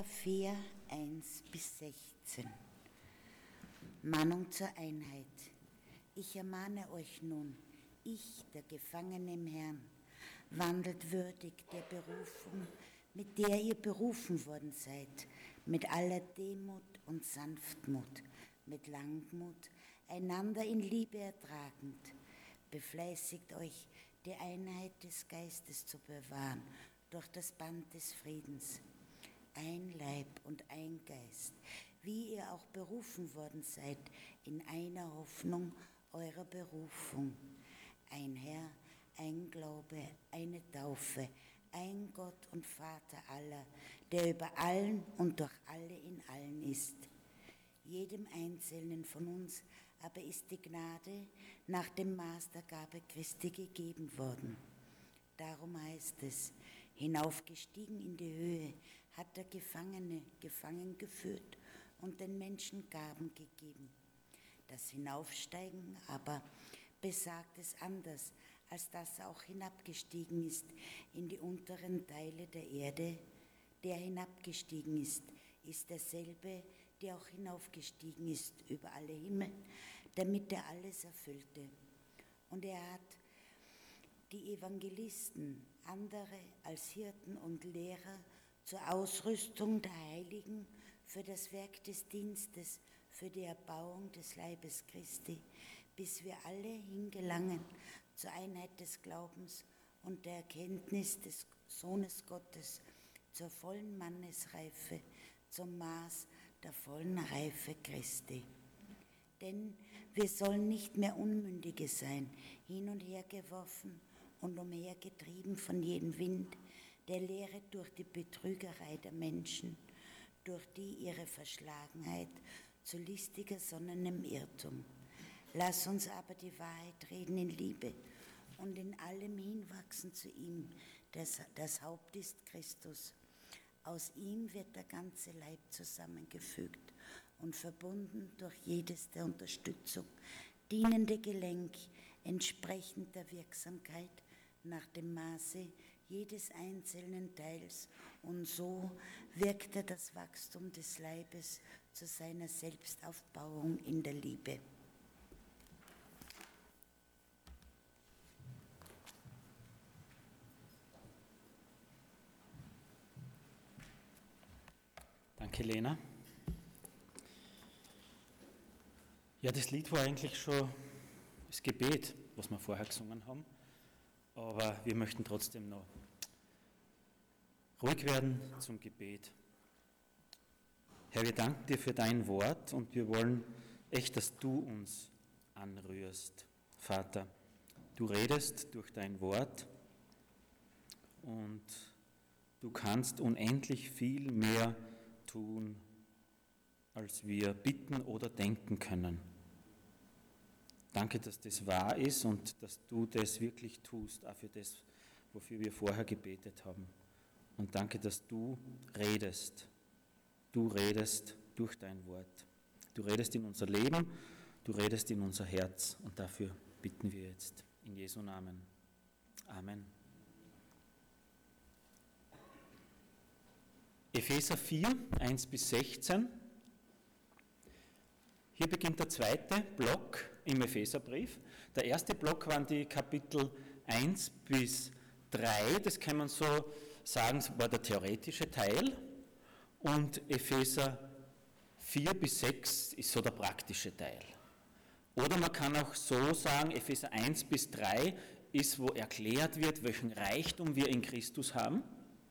Epheser 4, 1-16. Mahnung zur Einheit. Ich ermahne euch nun, ich, der Gefangene im Herrn, wandelt würdig der Berufung, mit der ihr berufen worden seid, mit aller Demut und Sanftmut, mit Langmut, einander in Liebe ertragend. Befleißigt euch, die Einheit des Geistes zu bewahren, durch das Band des Friedens. Ein Leib und ein Geist, wie ihr auch berufen worden seid, in einer Hoffnung eurer Berufung. Ein Herr, ein Glaube, eine Taufe, ein Gott und Vater aller, der über allen und durch alle in allen ist. Jedem Einzelnen von uns aber ist die Gnade nach dem Maß der Gabe Christi gegeben worden. Darum heißt es, hinaufgestiegen in die Höhe, hat der Gefangene gefangen geführt und den Menschen Gaben gegeben. Das Hinaufsteigen aber besagt es anders, als dass er auch hinabgestiegen ist in die unteren Teile der Erde. Der hinabgestiegen ist derselbe, der auch hinaufgestiegen ist über alle Himmel, damit er alles erfüllte. Und er hat die Evangelisten, andere als Hirten und Lehrer zur Ausrüstung der Heiligen für das Werk des Dienstes, für die Erbauung des Leibes Christi, bis wir alle hingelangen zur Einheit des Glaubens und der Erkenntnis des Sohnes Gottes, zur vollen Mannesreife, zum Maß der vollen Reife Christi. Denn wir sollen nicht mehr Unmündige sein, hin und her geworfen und umhergetrieben von jedem Wind, der Lehre durch die Betrügerei der Menschen, durch die ihre Verschlagenheit zu listiger sonnenem Irrtum. Lass uns aber die Wahrheit reden in Liebe und in allem hinwachsen zu ihm, das Haupt ist Christus. Aus ihm wird der ganze Leib zusammengefügt und verbunden durch jedes der Unterstützung dienende Gelenk, entsprechend der Wirksamkeit nach dem Maße jedes einzelnen Teils, und so wirkt er das Wachstum des Leibes zu seiner Selbstaufbauung in der Liebe. Danke, Lena. Ja, das Lied war eigentlich schon das Gebet, was wir vorher gesungen haben, aber wir möchten trotzdem noch ruhig werden zum Gebet. Herr, wir danken dir für dein Wort und wir wollen echt, dass du uns anrührst, Vater. Du redest durch dein Wort und du kannst unendlich viel mehr tun, als wir bitten oder denken können. Danke, dass das wahr ist und dass du das wirklich tust, auch für das, wofür wir vorher gebetet haben. Und danke, dass du redest. Du redest durch dein Wort. Du redest in unser Leben, du redest in unser Herz. Und dafür bitten wir jetzt in Jesu Namen. Amen. Epheser 4, 1-16. Hier beginnt der zweite Block im Epheserbrief. Der erste Block waren die Kapitel 1-3. Das kann man so sagen, war der theoretische Teil. Und Epheser 4-6 ist so der praktische Teil. Oder man kann auch so sagen, Epheser 1-3 ist, wo erklärt wird, welchen Reichtum wir in Christus haben.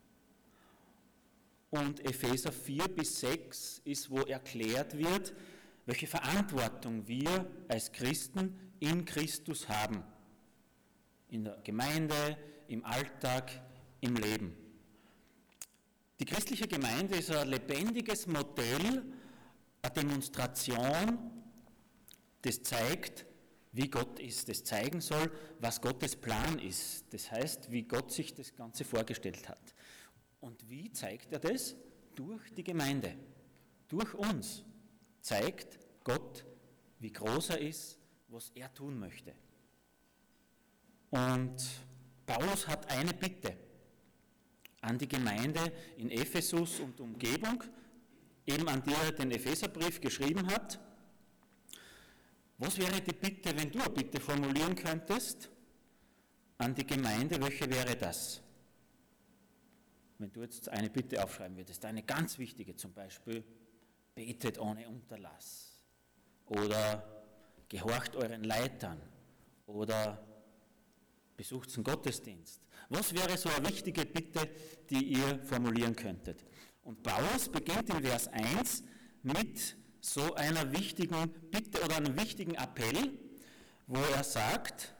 Und Epheser 4-6 ist, wo erklärt wird, welche Verantwortung wir als Christen in Christus haben. In der Gemeinde, im Alltag, im Leben. Die christliche Gemeinde ist ein lebendiges Modell, eine Demonstration, das zeigt, wie Gott ist, das zeigen soll, was Gottes Plan ist. Das heißt, wie Gott sich das Ganze vorgestellt hat. Und wie zeigt er das? Durch die Gemeinde. Durch uns zeigt Gott, wie groß er ist, was er tun möchte. Und Paulus hat eine Bitte an die Gemeinde in Ephesus und Umgebung, eben an die er den Epheserbrief geschrieben hat. Was wäre die Bitte, wenn du eine Bitte formulieren könntest an die Gemeinde, welche wäre das? Wenn du jetzt eine Bitte aufschreiben würdest, eine ganz wichtige zum Beispiel, betet ohne Unterlass oder gehorcht euren Leitern oder besucht den Gottesdienst. Was wäre so eine wichtige Bitte, die ihr formulieren könntet? Und Paulus beginnt in Vers 1 mit so einer wichtigen Bitte oder einem wichtigen Appell, wo er sagt,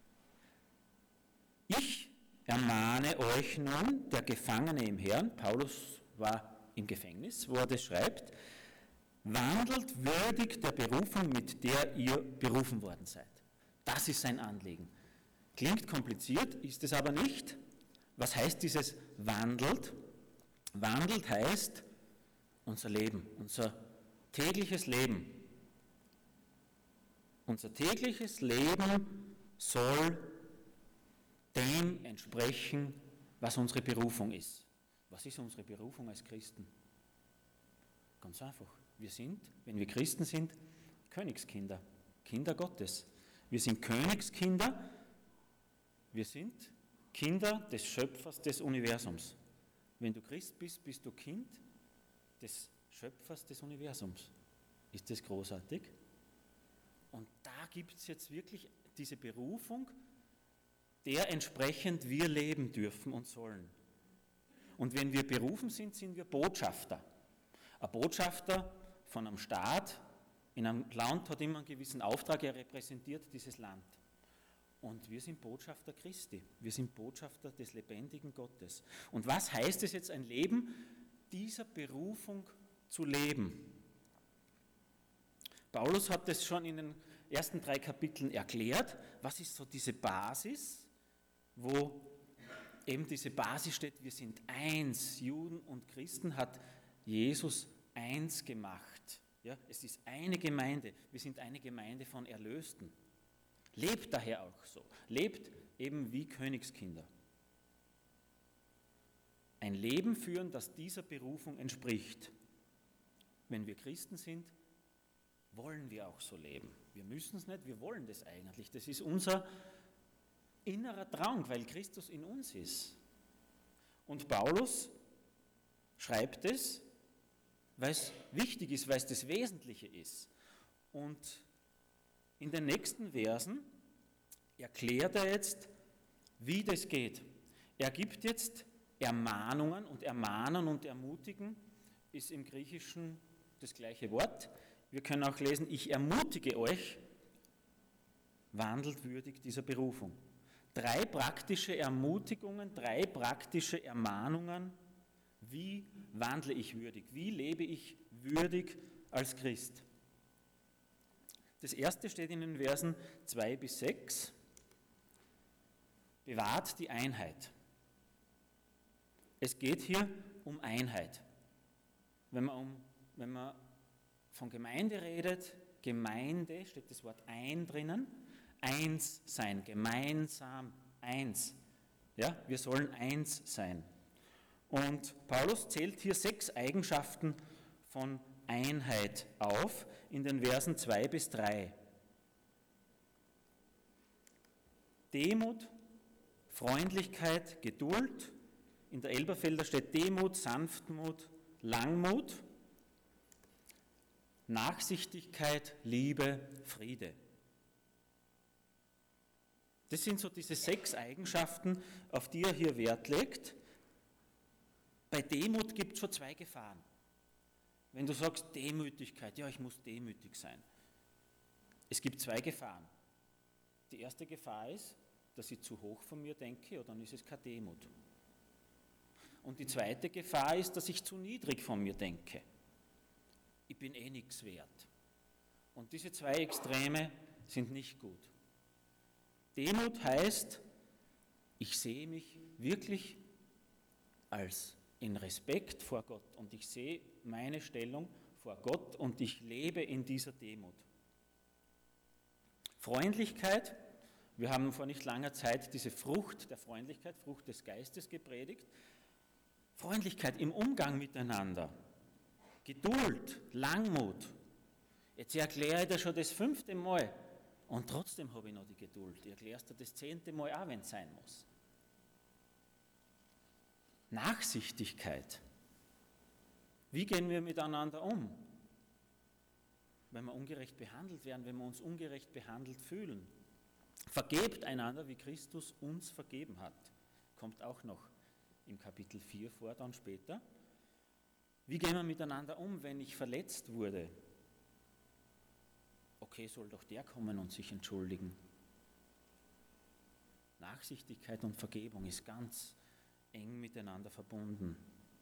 ich ermahne euch nun, der Gefangene im Herrn, Paulus war im Gefängnis, wo er das schreibt, wandelt würdig der Berufung, mit der ihr berufen worden seid. Das ist sein Anliegen. Klingt kompliziert, ist es aber nicht. Was heißt dieses wandelt? Wandelt heißt unser Leben, unser tägliches Leben. Unser tägliches Leben soll dem entsprechen, was unsere Berufung ist. Was ist unsere Berufung als Christen? Ganz einfach. Wir sind, wenn wir Christen sind, Königskinder, Kinder Gottes. Wir sind Königskinder, wir sind Kinder des Schöpfers des Universums. Wenn du Christ bist, bist du Kind des Schöpfers des Universums. Ist das großartig? Und da gibt es jetzt wirklich diese Berufung, der entsprechend wir leben dürfen und sollen. Und wenn wir berufen sind, sind wir Botschafter. Ein Botschafter von einem Staat in einem Land hat immer einen gewissen Auftrag, er repräsentiert dieses Land. Und wir sind Botschafter Christi, wir sind Botschafter des lebendigen Gottes. Und was heißt es jetzt, ein Leben dieser Berufung zu leben? Paulus hat es schon in den ersten 3 Kapiteln erklärt. Was ist so diese Basis, wo eben diese Basis steht, wir sind eins, Juden und Christen hat Jesus eins gemacht. Ja, es ist eine Gemeinde, wir sind eine Gemeinde von Erlösten. Lebt daher auch so, lebt eben wie Königskinder. Ein Leben führen, das dieser Berufung entspricht. Wenn wir Christen sind, wollen wir auch so leben. Wir müssen es nicht, wir wollen das eigentlich. Das ist unser innerer Drang, weil Christus in uns ist. Und Paulus schreibt es, weil es wichtig ist, weil es das Wesentliche ist. Und in den nächsten Versen erklärt er jetzt, wie das geht. Er gibt jetzt Ermahnungen und ermahnen und ermutigen ist im Griechischen das gleiche Wort. Wir können auch lesen, ich ermutige euch, wandelt würdig dieser Berufung. 3 praktische Ermutigungen, 3 praktische Ermahnungen, wie wandle ich würdig, wie lebe ich würdig als Christ. Das erste steht in den Versen 2 bis 6. Bewahrt die Einheit. Es geht hier um Einheit. Wenn man von Gemeinde redet, Gemeinde, steht das Wort ein drinnen, eins sein, gemeinsam eins. Ja, wir sollen eins sein. Und Paulus zählt hier 6 Eigenschaften von Einheit auf in den Versen 2 bis 3. Demut, Freundlichkeit, Geduld. In der Elberfelder steht Demut, Sanftmut, Langmut, Nachsichtigkeit, Liebe, Friede. Das sind so diese 6 Eigenschaften, auf die er hier Wert legt. Bei Demut gibt es schon 2 Gefahren. Wenn du sagst Demütigkeit, ja, ich muss demütig sein. Es gibt 2 Gefahren. Die erste Gefahr ist, dass ich zu hoch von mir denke, oder dann ist es keine Demut. Und die zweite Gefahr ist, dass ich zu niedrig von mir denke. Ich bin eh nichts wert. Und diese 2 Extreme sind nicht gut. Demut heißt, ich sehe mich wirklich als in Respekt vor Gott und ich sehe meine Stellung vor Gott und ich lebe in dieser Demut. Freundlichkeit, wir haben vor nicht langer Zeit diese Frucht der Freundlichkeit, Frucht des Geistes gepredigt. Freundlichkeit im Umgang miteinander, Geduld, Langmut. Jetzt erkläre ich dir schon das 5. Mal und trotzdem habe ich noch die Geduld. Ich erkläre es dir das 10. Mal auch, wenn es sein muss. Nachsichtigkeit. Wie gehen wir miteinander um? Wenn wir ungerecht behandelt werden, wenn wir uns ungerecht behandelt fühlen. Vergebt einander, wie Christus uns vergeben hat. Kommt auch noch im Kapitel 4 vor, dann später. Wie gehen wir miteinander um, wenn ich verletzt wurde? Okay, soll doch der kommen und sich entschuldigen. Nachsichtigkeit und Vergebung ist ganz eng miteinander verbunden.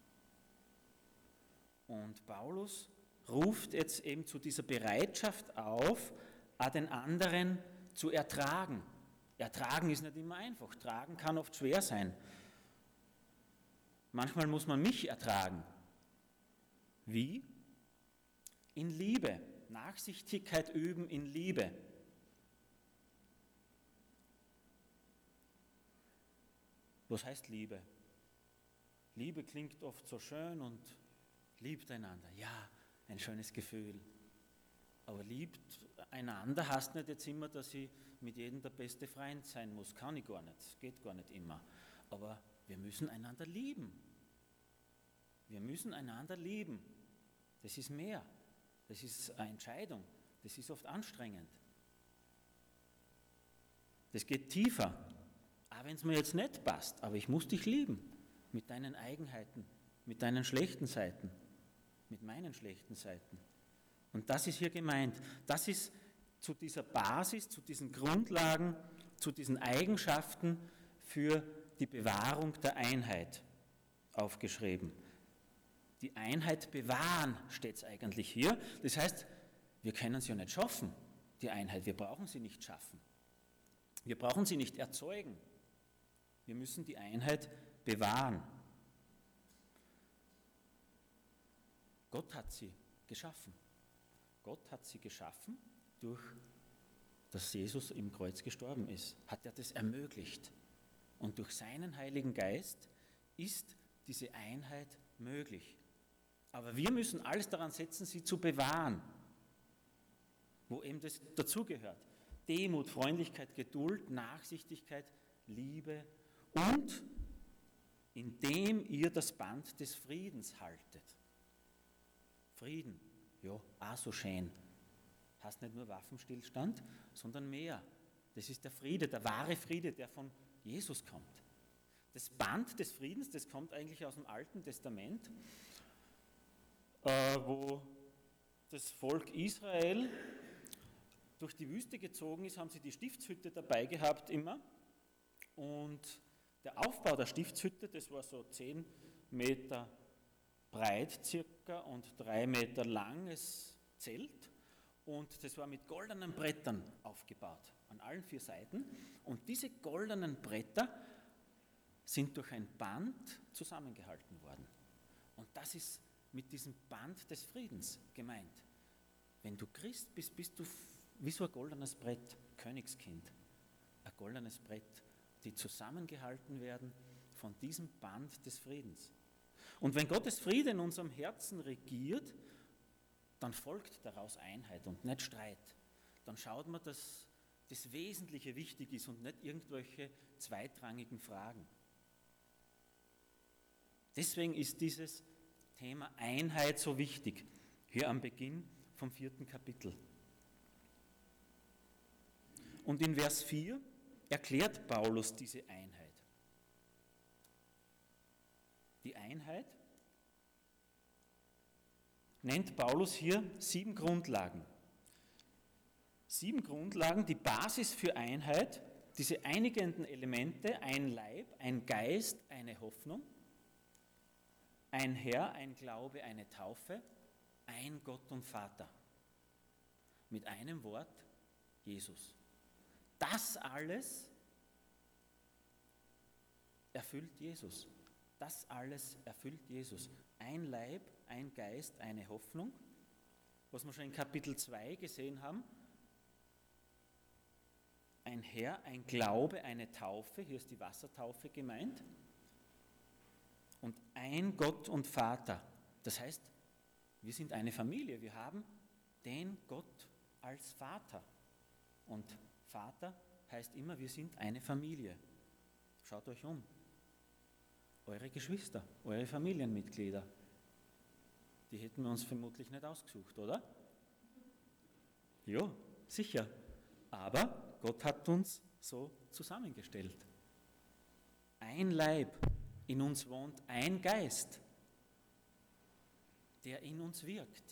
Und Paulus ruft jetzt eben zu dieser Bereitschaft auf, auch den anderen zu ertragen. Ertragen ist nicht immer einfach. Tragen kann oft schwer sein. Manchmal muss man mich ertragen. Wie? In Liebe. Nachsichtigkeit üben in Liebe. Was heißt Liebe? Liebe klingt oft so schön und liebt einander. Ja, ein schönes Gefühl. Aber liebt einander heißt nicht jetzt immer, dass ich mit jedem der beste Freund sein muss. Kann ich gar nicht. Das geht gar nicht immer. Aber wir müssen einander lieben. Wir müssen einander lieben. Das ist mehr. Das ist eine Entscheidung. Das ist oft anstrengend. Das geht tiefer. Auch wenn es mir jetzt nicht passt. Aber ich muss dich lieben. Mit deinen Eigenheiten. Mit deinen schlechten Seiten. Mit meinen schlechten Seiten. Und das ist hier gemeint. Das ist zu dieser Basis, zu diesen Grundlagen, zu diesen Eigenschaften für die Bewahrung der Einheit aufgeschrieben. Die Einheit bewahren steht es eigentlich hier. Das heißt, wir können sie ja nicht schaffen, die Einheit. Wir brauchen sie nicht schaffen. Wir brauchen sie nicht erzeugen. Wir müssen die Einheit bewahren. Gott hat sie geschaffen. Gott hat sie geschaffen, durch dass Jesus im Kreuz gestorben ist. Hat er das ermöglicht. Und durch seinen Heiligen Geist ist diese Einheit möglich. Aber wir müssen alles daran setzen, sie zu bewahren, wo eben das dazugehört. Demut, Freundlichkeit, Geduld, Nachsichtigkeit, Liebe und indem ihr das Band des Friedens haltet. Frieden, ja, auch so schön. Heißt nicht nur Waffenstillstand, sondern mehr. Das ist der Friede, der wahre Friede, der von Jesus kommt. Das Band des Friedens, das kommt eigentlich aus dem Alten Testament, wo das Volk Israel durch die Wüste gezogen ist, haben sie die Stiftshütte dabei gehabt immer. Und der Aufbau der Stiftshütte, das war so 10 Meter breit circa und 3 Meter langes Zelt. Und das war mit goldenen Brettern aufgebaut, an allen 4 Seiten. Und diese goldenen Bretter sind durch ein Band zusammengehalten worden. Und das ist mit diesem Band des Friedens gemeint. Wenn du Christ bist, bist du wie so ein goldenes Brett, Königskind. Ein goldenes Brett, die zusammengehalten werden von diesem Band des Friedens. Und wenn Gottes Friede in unserem Herzen regiert, dann folgt daraus Einheit und nicht Streit. Dann schaut man, dass das Wesentliche wichtig ist und nicht irgendwelche zweitrangigen Fragen. Deswegen ist dieses Thema Einheit so wichtig, hier am Beginn vom 4. Kapitel. Und in Vers 4 erklärt Paulus diese Einheit. Die Einheit nennt Paulus hier 7 Grundlagen. 7 Grundlagen, die Basis für Einheit, diese einigenden Elemente, ein Leib, ein Geist, eine Hoffnung, ein Herr, ein Glaube, eine Taufe, ein Gott und Vater. Mit einem Wort, Jesus. Das alles erfüllt Jesus. Das alles erfüllt Jesus. Ein Leib, ein Geist, eine Hoffnung. Was wir schon in Kapitel 2 gesehen haben. Ein Herr, ein Glaube, eine Taufe. Hier ist die Wassertaufe gemeint. und ein Gott und Vater. Das heißt, wir sind eine Familie, wir haben den Gott als Vater. Und Vater heißt immer, wir sind eine Familie. Schaut euch um. Eure Geschwister, eure Familienmitglieder, die hätten wir uns vermutlich nicht ausgesucht, oder? Ja, sicher. Aber Gott hat uns so zusammengestellt. Ein Leib, in uns wohnt ein Geist, der in uns wirkt.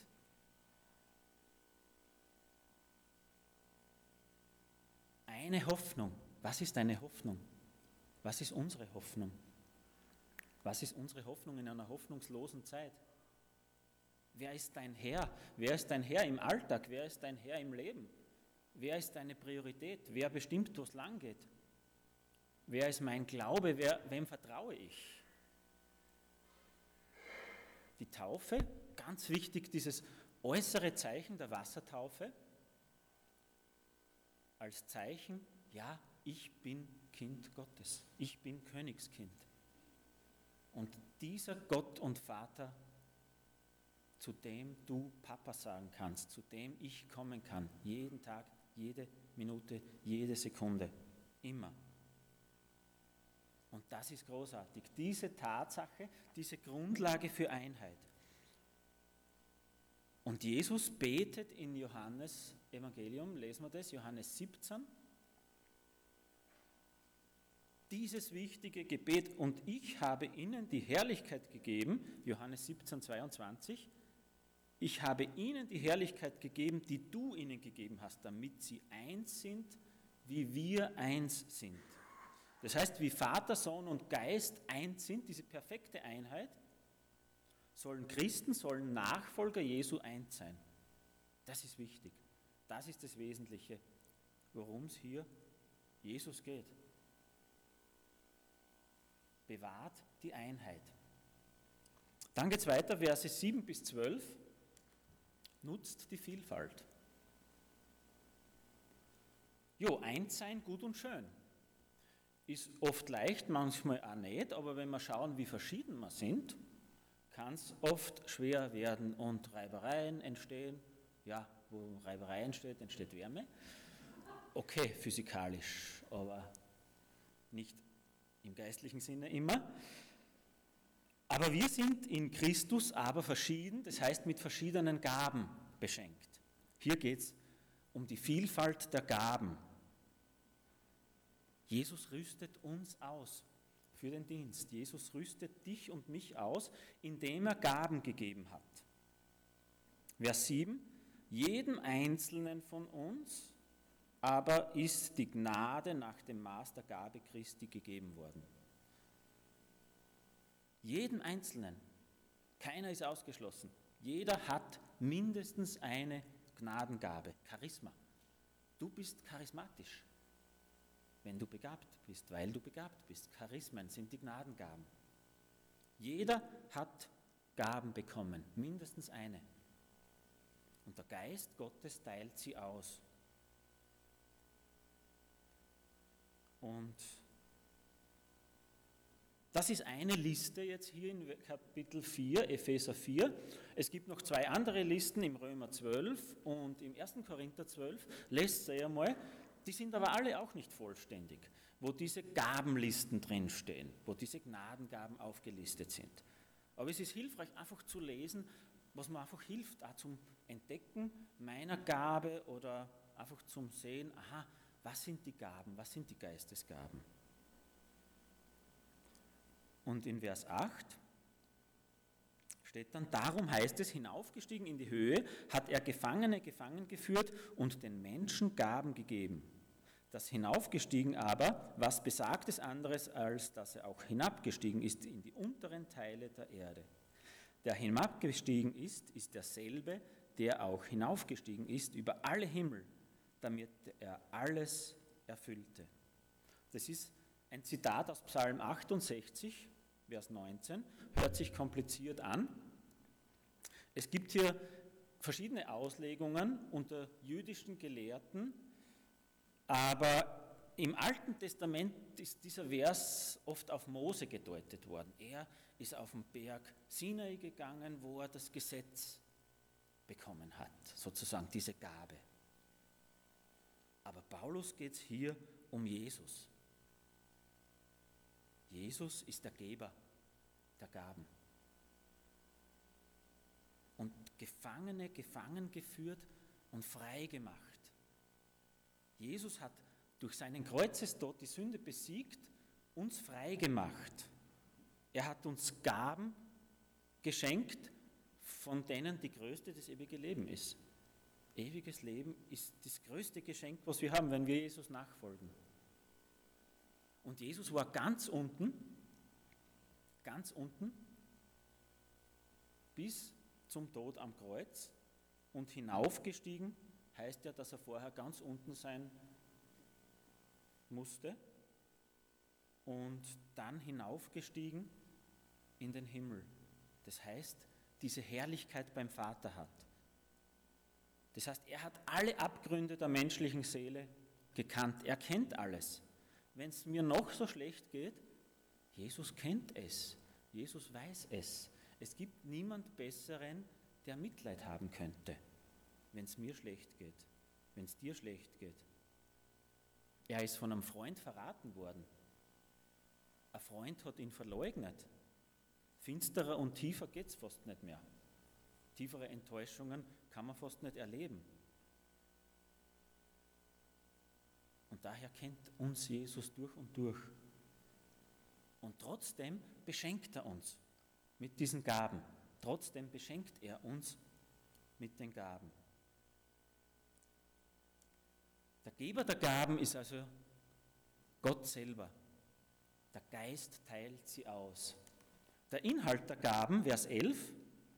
Eine Hoffnung. Was ist eine Hoffnung? Was ist unsere Hoffnung? Was ist unsere Hoffnung in einer hoffnungslosen Zeit? Wer ist dein Herr? Wer ist dein Herr im Alltag? Wer ist dein Herr im Leben? Wer ist deine Priorität? Wer bestimmt, wo es lang geht? Wer ist mein Glaube? Wem vertraue ich? Die Taufe, ganz wichtig, dieses äußere Zeichen der Wassertaufe, als Zeichen, ja, ich bin Kind Gottes, ich bin Königskind. Und dieser Gott und Vater, zu dem du Papa sagen kannst, zu dem ich kommen kann, jeden Tag, jede Minute, jede Sekunde, immer. Und das ist großartig, diese Tatsache, diese Grundlage für Einheit. Und Jesus betet in Johannes Evangelium, lesen wir das, Johannes 17, dieses wichtige Gebet, und ich habe ihnen die Herrlichkeit gegeben, Johannes 17, 22, ich habe ihnen die Herrlichkeit gegeben, die du ihnen gegeben hast, damit sie eins sind, wie wir eins sind. Das heißt, wie Vater, Sohn und Geist eins sind, diese perfekte Einheit, sollen Christen, sollen Nachfolger Jesu eins sein. Das ist wichtig. Das ist das Wesentliche, worum es hier Jesus geht. Bewahrt die Einheit. Dann geht es weiter, Verse 7 bis 12. Nutzt die Vielfalt. Jo, eins sein, gut und schön. Ist oft leicht, manchmal auch nicht, aber wenn wir schauen, wie verschieden wir sind, kann es oft schwer werden und Reibereien entstehen. Ja, wo Reiberei entsteht, entsteht Wärme. Okay, physikalisch, aber nicht im geistlichen Sinne immer. Aber wir sind in Christus aber verschieden, das heißt mit verschiedenen Gaben beschenkt. Hier geht es um die Vielfalt der Gaben. Jesus rüstet uns aus für den Dienst. Jesus rüstet dich und mich aus, indem er Gaben gegeben hat. Vers 7, jedem Einzelnen von uns aber ist die Gnade nach dem Maß der Gabe Christi gegeben worden. Jedem Einzelnen, keiner ist ausgeschlossen. Jeder hat mindestens eine Gnadengabe, Charisma. Du bist charismatisch, wenn du begabt bist, weil du begabt bist. Charismen sind die Gnadengaben. Jeder hat Gaben bekommen, mindestens eine. Und der Geist Gottes teilt sie aus. Und das ist eine Liste jetzt hier in Kapitel 4, Epheser 4. Es gibt noch zwei andere Listen im Römer 12 und im 1. Korinther 12. Lest sie einmal, die sind aber alle auch nicht vollständig, wo diese Gabenlisten drinstehen, wo diese Gnadengaben aufgelistet sind. Aber es ist hilfreich, einfach zu lesen, was mir einfach hilft, auch zum Entdecken meiner Gabe oder einfach zum Sehen, aha, was sind die Gaben, was sind die Geistesgaben. Und in Vers 8 steht dann, darum heißt es, hinaufgestiegen in die Höhe, hat er Gefangene gefangen geführt und den Menschen Gaben gegeben. Das hinaufgestiegen aber, was besagt es anderes, als dass er auch hinabgestiegen ist in die unteren Teile der Erde. Der hinabgestiegen ist derselbe, der auch hinaufgestiegen ist über alle Himmel, damit er alles erfüllte. Das ist ein Zitat aus Psalm 68, Vers 19, hört sich kompliziert an. Es gibt hier verschiedene Auslegungen unter jüdischen Gelehrten, aber im Alten Testament ist dieser Vers oft auf Mose gedeutet worden. Er ist auf den Berg Sinai gegangen, wo er das Gesetz bekommen hat, sozusagen diese Gabe. Aber Paulus geht es hier um Jesus. Jesus ist der Geber der Gaben. Und Gefangene gefangen geführt und frei gemacht. Jesus hat durch seinen Kreuzestod die Sünde besiegt, uns frei gemacht. Er hat uns Gaben geschenkt, von denen die größte das ewige Leben ist. Ewiges Leben ist das größte Geschenk, was wir haben, wenn wir Jesus nachfolgen. Und Jesus war ganz unten, bis zum Tod am Kreuz und hinaufgestiegen, heißt ja, dass er vorher ganz unten sein musste und dann hinaufgestiegen in den Himmel. Das heißt, diese Herrlichkeit beim Vater hat. Das heißt, er hat alle Abgründe der menschlichen Seele gekannt. Er kennt alles. Wenn es mir noch so schlecht geht, Jesus kennt es. Jesus weiß es. Es gibt niemand Besseren, der Mitleid haben könnte, wenn es mir schlecht geht, wenn es dir schlecht geht. Er ist von einem Freund verraten worden. Ein Freund hat ihn verleugnet. Finsterer und tiefer geht es fast nicht mehr. Tiefere Enttäuschungen kann man fast nicht erleben. Und daher kennt uns Jesus durch und durch. Und trotzdem beschenkt er uns mit diesen Gaben. Trotzdem beschenkt er uns mit den Gaben. Der Geber der Gaben ist also Gott selber. Der Geist teilt sie aus. Der Inhalt der Gaben, Vers 11,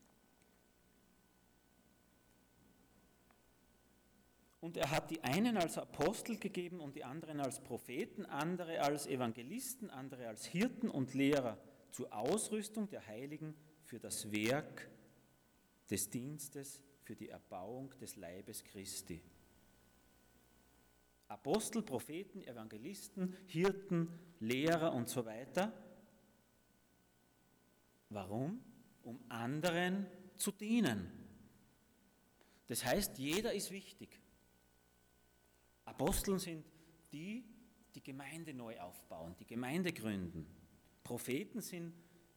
und er hat die einen als Apostel gegeben und die anderen als Propheten, andere als Evangelisten, andere als Hirten und Lehrer zur Ausrüstung der Heiligen für das Werk des Dienstes, für die Erbauung des Leibes Christi. Apostel, Propheten, Evangelisten, Hirten, Lehrer und so weiter. Warum? Um anderen zu dienen. Das heißt, jeder ist wichtig. Aposteln sind die, die Gemeinde neu aufbauen, die Gemeinde gründen. Propheten sind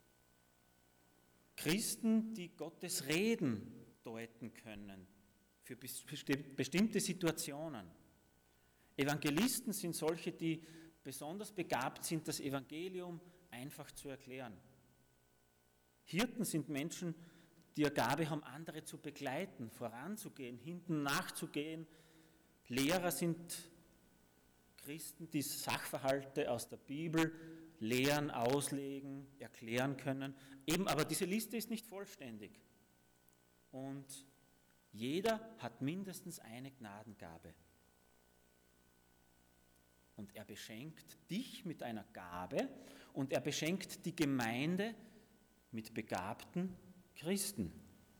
Christen, die Gottes Reden deuten können für bestimmte Situationen. Evangelisten sind solche, die besonders begabt sind, das Evangelium einfach zu erklären. Hirten sind Menschen, die eine Gabe haben, andere zu begleiten, voranzugehen, hinten nachzugehen. Lehrer sind Christen, die Sachverhalte aus der Bibel lehren, auslegen, erklären können. Eben, aber diese Liste ist nicht vollständig. Und jeder hat mindestens eine Gnadengabe. Und er beschenkt dich mit einer Gabe und er beschenkt die Gemeinde mit begabten Christen.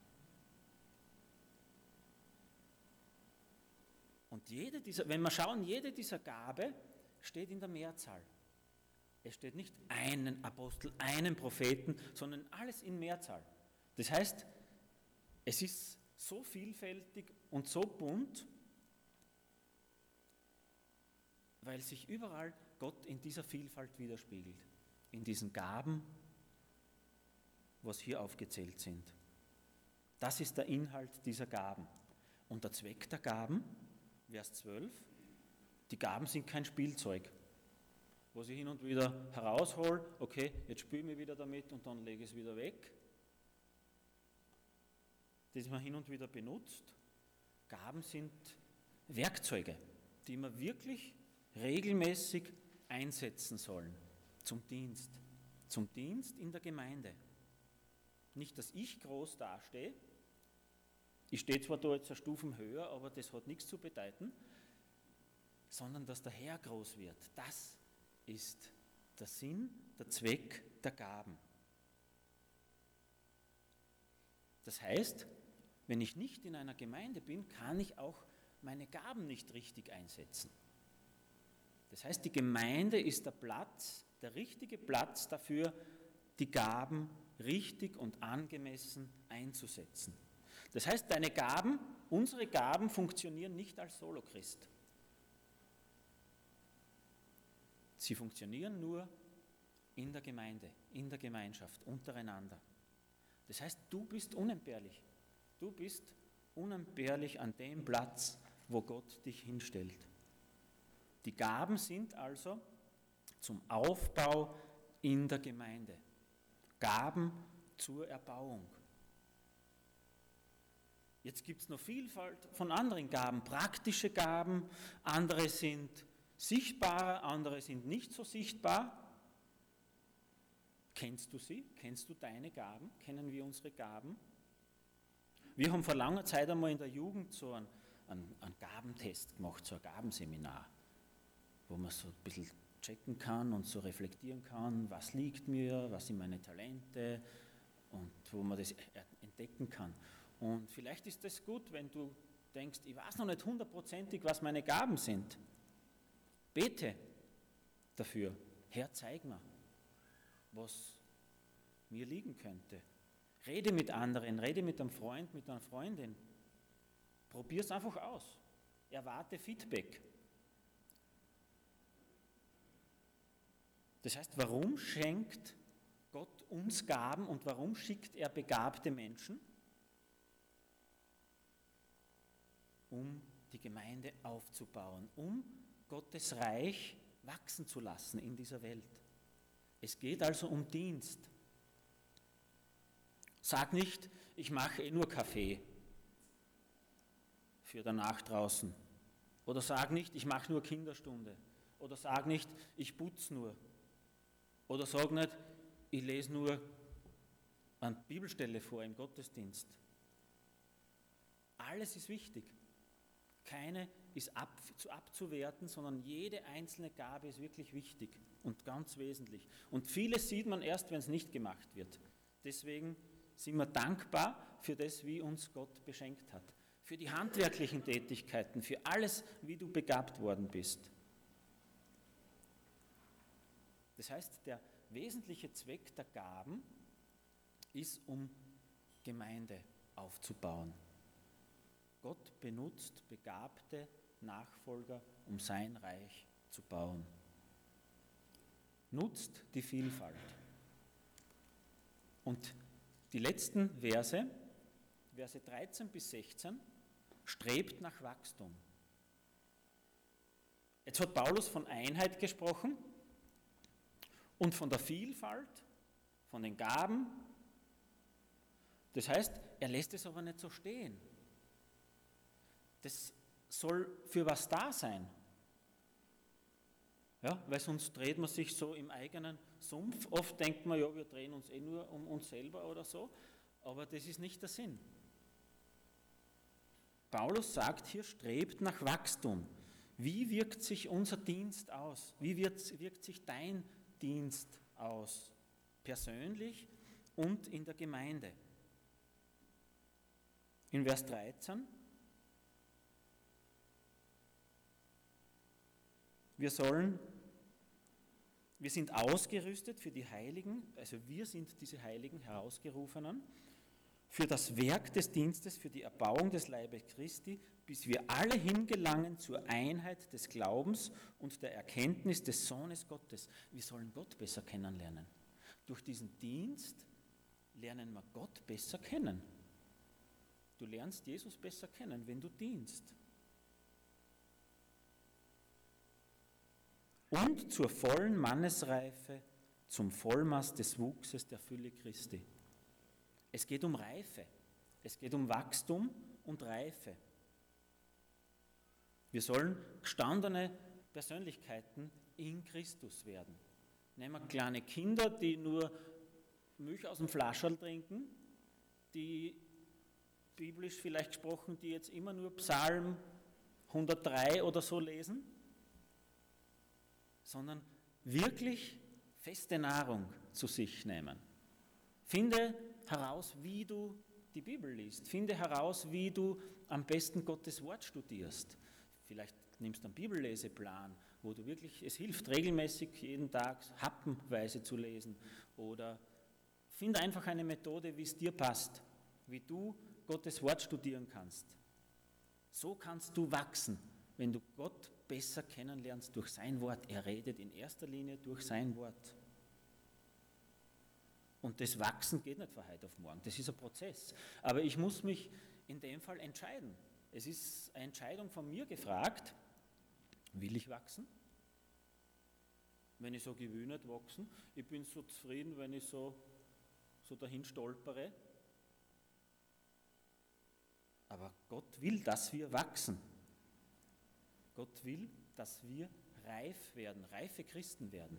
Und wenn wir schauen, jede dieser Gabe steht in der Mehrzahl. Es steht nicht einen Apostel, einen Propheten, sondern alles in Mehrzahl. Das heißt, es ist so vielfältig und so bunt, weil sich überall Gott in dieser Vielfalt widerspiegelt, in diesen Gaben, was hier aufgezählt sind. Das ist der Inhalt dieser Gaben. Und der Zweck der Gaben, Vers 12, die Gaben sind kein Spielzeug, was ich hin und wieder heraushole, okay, jetzt spiele ich wieder damit und dann lege ich es wieder weg, das man hin und wieder benutzt. Gaben sind Werkzeuge, die man wirklich regelmäßig einsetzen sollen zum Dienst in der Gemeinde. Nicht, dass ich groß dastehe, ich stehe zwar da jetzt eine Stufen höher, aber das hat nichts zu bedeuten, sondern dass der Herr groß wird. Das ist der Sinn, der Zweck der Gaben. Das heißt, wenn ich nicht in einer Gemeinde bin, kann ich auch meine Gaben nicht richtig einsetzen. Das heißt, die Gemeinde ist der Platz, der richtige Platz dafür, die Gaben richtig und angemessen einzusetzen. Das heißt, deine Gaben, unsere Gaben funktionieren nicht als Solochrist. Sie funktionieren nur in der Gemeinde, in der Gemeinschaft, untereinander. Das heißt, du bist unentbehrlich. Du bist unentbehrlich an dem Platz, wo Gott dich hinstellt. Die Gaben sind also zum Aufbau in der Gemeinde. Gaben zur Erbauung. Jetzt gibt es noch Vielfalt von anderen Gaben, praktische Gaben, andere sind sichtbarer, andere sind nicht so sichtbar. Kennst du sie? Kennst du deine Gaben? Kennen wir unsere Gaben? Wir haben vor langer Zeit einmal in der Jugend so einen Gabentest gemacht, so ein Gabenseminar, wo man so ein bisschen checken kann und so reflektieren kann, was liegt mir, was sind meine Talente und wo man das entdecken kann. Und vielleicht ist es gut, wenn du denkst, ich weiß noch nicht hundertprozentig, was meine Gaben sind. Bete dafür. Herr, zeig mir, was mir liegen könnte. Rede mit anderen, rede mit einem Freund, mit einer Freundin. Probier es einfach aus. Erwarte Feedback. Das heißt, warum schenkt Gott uns Gaben und warum schickt er begabte Menschen? Um die Gemeinde aufzubauen, um Gottes Reich wachsen zu lassen in dieser Welt. Es geht also um Dienst. Sag nicht, ich mache nur Kaffee für danach draußen. Oder sag nicht, ich mache nur Kinderstunde. Oder sag nicht, ich putze nur. Oder sag nicht, ich lese nur eine Bibelstelle vor im Gottesdienst. Alles ist wichtig. Keine ist abzuwerten, sondern jede einzelne Gabe ist wirklich wichtig und ganz wesentlich. Und vieles sieht man erst, wenn es nicht gemacht wird. Deswegen sind wir dankbar für das, wie uns Gott beschenkt hat. Für die handwerklichen Tätigkeiten, für alles, wie du begabt worden bist. Das heißt, der wesentliche Zweck der Gaben ist, um Gemeinde aufzubauen. Gott benutzt begabte Nachfolger, um sein Reich zu bauen. Nutzt die Vielfalt. Und die letzten Verse 13 bis 16, strebt nach Wachstum. Jetzt hat Paulus von Einheit gesprochen und von der Vielfalt, von den Gaben. Das heißt, er lässt es aber nicht so stehen. Das soll für was da sein. Ja, weil sonst dreht man sich so im eigenen Sumpf. Oft denkt man, ja, wir drehen uns nur um uns selber oder so, aber das ist nicht der Sinn. Paulus sagt hier, strebt nach Wachstum. Wie wirkt sich unser Dienst aus? Wie wirkt sich dein Dienst aus? Persönlich und in der Gemeinde. In Vers 13. Wir sind ausgerüstet für die Heiligen, also wir sind diese Heiligen Herausgerufenen, für das Werk des Dienstes, für die Erbauung des Leibes Christi, bis wir alle hingelangen zur Einheit des Glaubens und der Erkenntnis des Sohnes Gottes. Wir sollen Gott besser kennenlernen. Durch diesen Dienst lernen wir Gott besser kennen. Du lernst Jesus besser kennen, wenn du dienst. Und zur vollen Mannesreife, zum Vollmaß des Wuchses der Fülle Christi. Es geht um Reife, es geht um Wachstum und Reife. Wir sollen gestandene Persönlichkeiten in Christus werden. Nehmen wir kleine Kinder, die nur Milch aus dem Flascherl trinken, die biblisch vielleicht gesprochen, die jetzt immer nur Psalm 103 oder so lesen, sondern wirklich feste Nahrung zu sich nehmen. Finde heraus, wie du die Bibel liest. Finde heraus, wie du am besten Gottes Wort studierst. Vielleicht nimmst du einen Bibelleseplan, wo du wirklich, es hilft regelmäßig jeden Tag happenweise zu lesen oder Find einfach eine Methode, wie es dir passt, wie du Gottes Wort studieren kannst. So kannst du wachsen, wenn du Gott besser kennenlernst durch sein Wort. Er redet in erster Linie durch sein Wort. Und das Wachsen geht nicht von heute auf morgen, das ist ein Prozess. Aber ich muss mich in dem Fall entscheiden. Es ist eine Entscheidung von mir gefragt, will ich wachsen? Wenn ich sage, ich will nicht wachsen, ich bin so zufrieden, wenn ich so dahin stolpere. Aber Gott will, dass wir wachsen. Gott will, dass wir reif werden, reife Christen werden.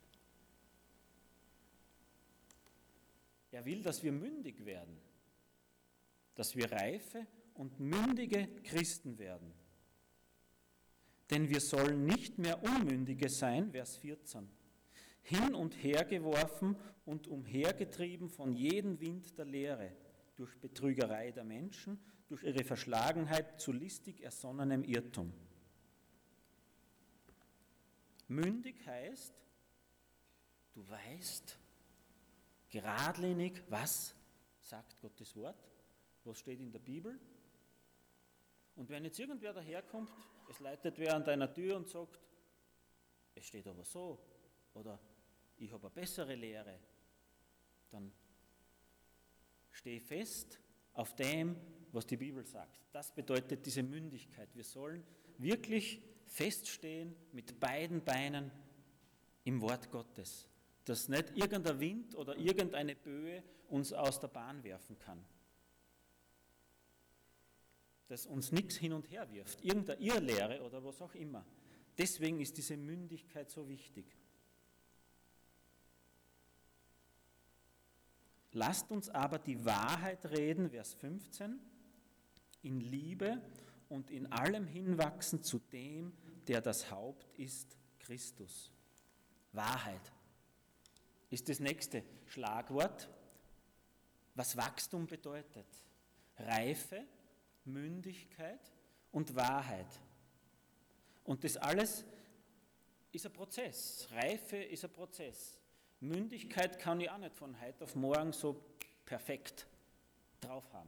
Er will, dass wir mündig werden, dass wir reife und mündige Christen werden. Denn wir sollen nicht mehr Unmündige sein, Vers 14, hin und her geworfen und umhergetrieben von jedem Wind der Lehre, durch Betrügerei der Menschen, durch ihre Verschlagenheit zu listig ersonnenem Irrtum. Mündig heißt, du weißt geradlinig, was sagt Gottes Wort, was steht in der Bibel. Und wenn jetzt irgendwer daherkommt, es leitet wer an deiner Tür und sagt, es steht aber so, oder ich habe eine bessere Lehre, dann steh fest auf dem, was die Bibel sagt. Das bedeutet diese Mündigkeit. Wir sollen wirklich feststehen mit beiden Beinen im Wort Gottes, dass nicht irgendein Wind oder irgendeine Böe uns aus der Bahn werfen kann. Dass uns nichts hin und her wirft, irgendeine Irrlehre oder was auch immer. Deswegen ist diese Mündigkeit so wichtig. Lasst uns aber die Wahrheit reden, Vers 15, in Liebe und in allem hinwachsen zu dem, der das Haupt ist, Christus. Wahrheit ist das nächste Schlagwort, was Wachstum bedeutet. Reife, Mündigkeit und Wahrheit. Und das alles ist ein Prozess. Reife ist ein Prozess. Mündigkeit kann ich auch nicht von heute auf morgen so perfekt drauf haben.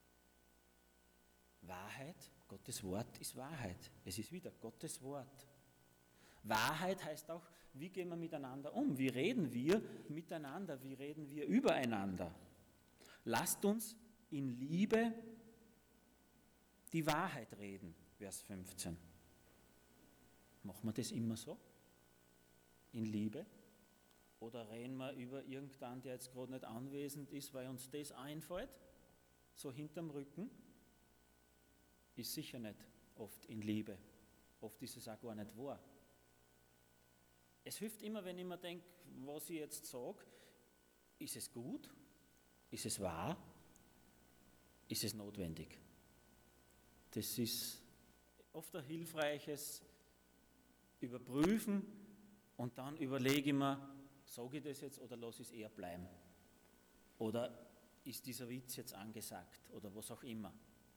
Wahrheit, Gottes Wort ist Wahrheit. Es ist wieder Gottes Wort. Wahrheit heißt auch, wie gehen wir miteinander um? Wie reden wir miteinander? Wie reden wir übereinander? Lasst uns in Liebe die Wahrheit reden, Vers 15. Machen wir das immer so? In Liebe? Oder reden wir über irgendeinen, der jetzt gerade nicht anwesend ist, weil uns das einfällt? So hinterm Rücken? Ist sicher nicht oft in Liebe. Oft ist es auch gar nicht wahr. Es hilft immer, wenn ich mir denke, was ich jetzt sage, ist es gut? Ist es wahr? Ist es notwendig? Das ist oft ein hilfreiches Überprüfen und dann überlege ich mir, sage ich das jetzt oder lasse ich es eher bleiben? Oder ist dieser Witz jetzt angesagt oder was auch immer?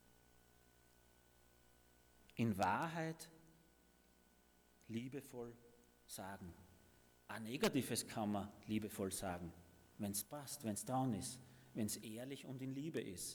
In Wahrheit liebevoll sagen. Ein Negatives kann man liebevoll sagen, wenn es passt, wenn es dran ist, wenn es ehrlich und in Liebe ist.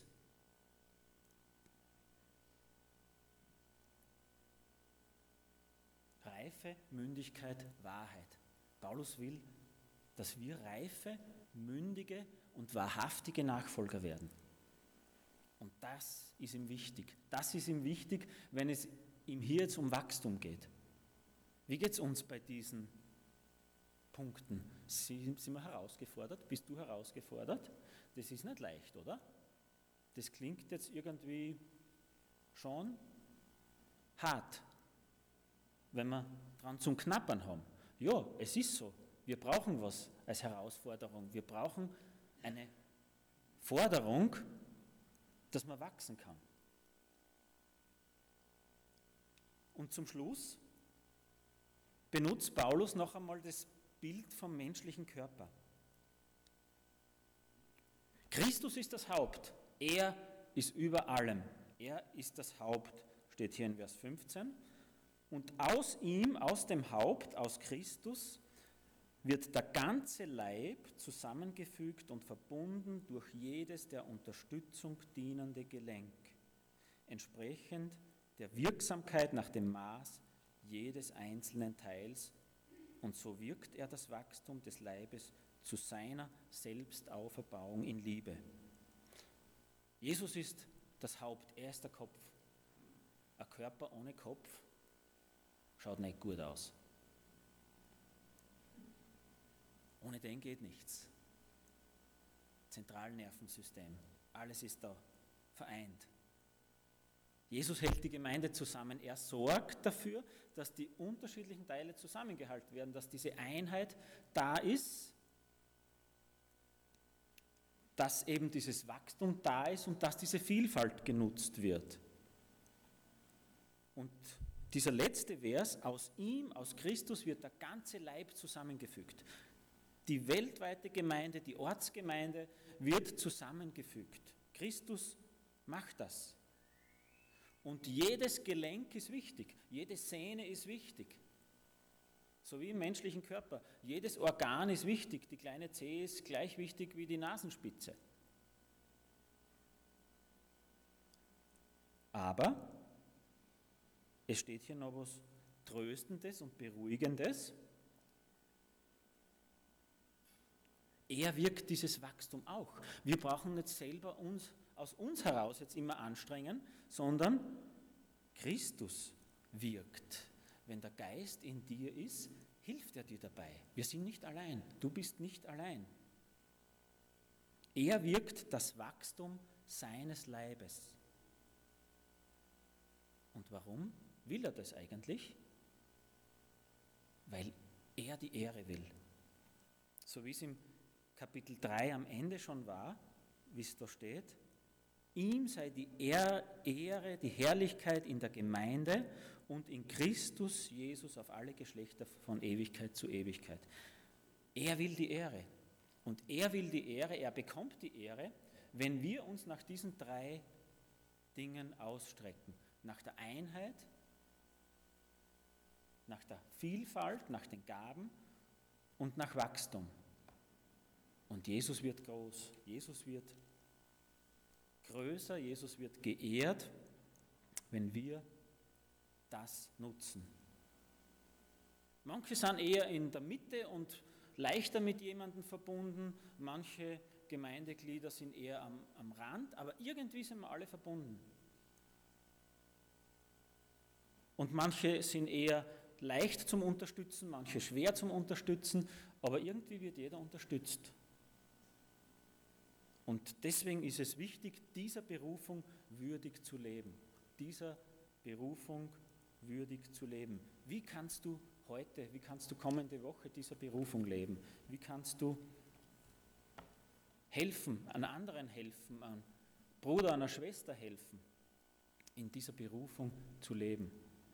Reife, Mündigkeit, Wahrheit. Paulus will, dass wir reife, mündige und wahrhaftige Nachfolger werden. Und das ist ihm wichtig. Das ist ihm wichtig, wenn es ihm hier jetzt um Wachstum geht. Wie geht es uns bei diesen Punkten? Sind wir herausgefordert? Bist du herausgefordert? Das ist nicht leicht, oder? Das klingt jetzt irgendwie schon hart, wenn wir dran zum Knappern haben. Ja, es ist so. Wir brauchen was als Herausforderung. Wir brauchen eine Forderung, dass man wachsen kann. Und zum Schluss benutzt Paulus noch einmal das Bild vom menschlichen Körper. Christus ist das Haupt. Er ist über allem. Er ist das Haupt, steht hier in Vers 15. Und aus ihm, aus dem Haupt, aus Christus, wird der ganze Leib zusammengefügt und verbunden durch jedes der Unterstützung dienende Gelenk, entsprechend der Wirksamkeit nach dem Maß jedes einzelnen Teils, und so wirkt er das Wachstum des Leibes zu seiner Selbstauferbauung in Liebe. Jesus ist das Haupt, er ist der Kopf. Ein Körper ohne Kopf schaut nicht gut aus. Ohne den geht nichts. Zentralnervensystem, alles ist da vereint. Jesus hält die Gemeinde zusammen. Er sorgt dafür, dass die unterschiedlichen Teile zusammengehalten werden, dass diese Einheit da ist, dass eben dieses Wachstum da ist und dass diese Vielfalt genutzt wird. Und dieser letzte Vers, aus ihm, aus Christus wird der ganze Leib zusammengefügt. Die weltweite Gemeinde, die Ortsgemeinde wird zusammengefügt. Christus macht das. Und jedes Gelenk ist wichtig, jede Sehne ist wichtig. So wie im menschlichen Körper. Jedes Organ ist wichtig, die kleine Zehe ist gleich wichtig wie die Nasenspitze. Aber es steht hier noch was Tröstendes und Beruhigendes. Er wirkt dieses Wachstum auch. Wir brauchen nicht selber aus uns heraus jetzt immer anstrengen, sondern Christus wirkt. Wenn der Geist in dir ist, hilft er dir dabei. Wir sind nicht allein. Du bist nicht allein. Er wirkt das Wachstum seines Leibes. Und warum will er das eigentlich? Weil er die Ehre will. So wie es im Kapitel 3 am Ende schon war, wie es da steht, ihm sei die Ehre, die Herrlichkeit in der Gemeinde und in Christus Jesus auf alle Geschlechter von Ewigkeit zu Ewigkeit. Er will die Ehre. Und er will die Ehre, er bekommt die Ehre, wenn wir uns nach diesen 3 Dingen ausstrecken. Nach der Einheit, nach der Vielfalt, nach den Gaben und nach Wachstum. Und Jesus wird groß, Jesus wird größer, Jesus wird geehrt, wenn wir das nutzen. Manche sind eher in der Mitte und leichter mit jemandem verbunden, manche Gemeindeglieder sind eher am Rand, aber irgendwie sind wir alle verbunden. Und manche sind eher leicht zum Unterstützen, manche schwer zum Unterstützen, aber irgendwie wird jeder unterstützt. Und deswegen ist es wichtig, dieser Berufung würdig zu leben. Dieser Berufung würdig zu leben. Wie kannst du heute, wie kannst du kommende Woche dieser Berufung leben? Wie kannst du helfen, an anderen helfen, an Bruder, einer Schwester helfen, in dieser Berufung zu leben?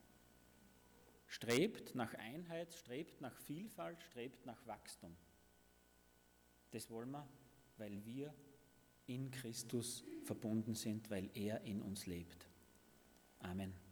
Strebt nach Einheit, strebt nach Vielfalt, strebt nach Wachstum. Das wollen wir, weil wir in Christus verbunden sind, weil er in uns lebt. Amen.